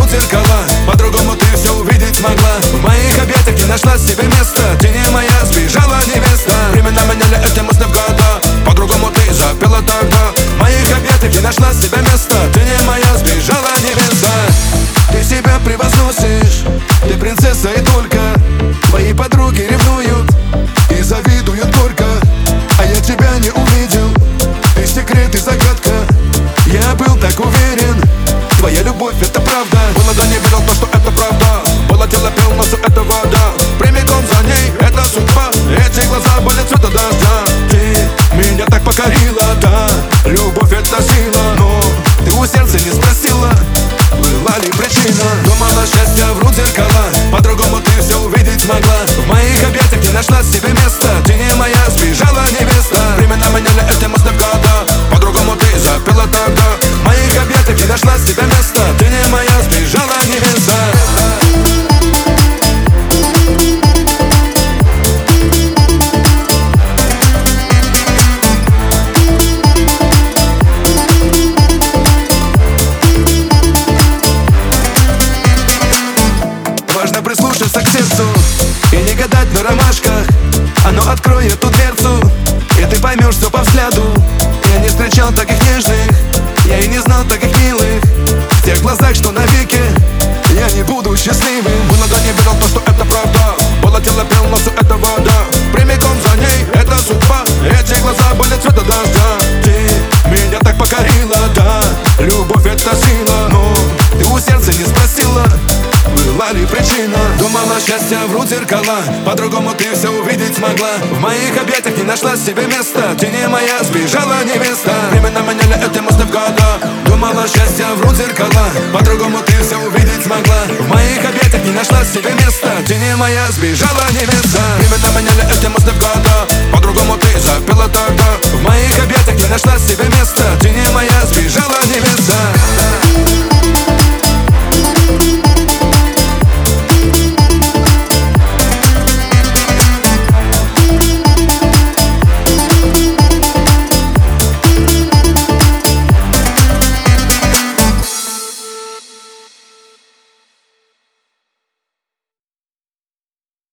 врут зеркала, по-другому ты все увидеть смогла. В моих объятиях не нашла себе места. Ты не моя, сбежала невеста. Времена меняли эти мысли в года, по-другому ты запела тогда. В моих объятиях не нашла себе места. Ты не моя, сбежала невеста. Ты себя превозносишь, ты принцесса и только. Твои подруги ревнуют и завидуют горько, а я тебя не увидел. Ты секрет и загадка. Я был так уверен, твоя любовь это правда. Было да не верил то, что это правда. Было дело пел, но все это вода. Прямиком за ней это судьба. Эти глаза были цвета дождя. Ты меня так покорила, да. Любовь это сила, но ты у сердца не спросила, была ли причина. Думала, счастье врут зеркала, по-другому ты все увидеть смогла. В моих объятиях не нашла себе места. Ты не моя, сбежала невеста. Времена меняли эти мысли в года, по-другому ты запела тогда. В моих объятиях не нашла себе места. Ты не моя, сбежала невеста. Важно прислушаться к сердцу и не гадать на ромашках. Оно откроет эту дверцу, и ты поймешь все по взгляду. Я не встречал таких нежных, я и не знал таких милых. В тех глазах, что навеки я не буду счастливым. Было да не верил то, что это правда. Было тело пел, но все это вода. Прямиком за ней это судьба. Эти глаза были цвета дождя. Ты меня так покорила, да. Любовь это сила, но ты у сердца не спросила, была ли причина. Думала, счастье врут зеркала, по-другому ты все увидеть смогла. В моих объятиях не нашла себе места. Ты не моя, сбежала невеста. Времена меняли эти мысли в года. Думала, счастье врут зеркала, по-другому ты все увидеть смогла. В моих объятиях не нашла себе места. Ты не моя, сбежала невеста. Времена меняли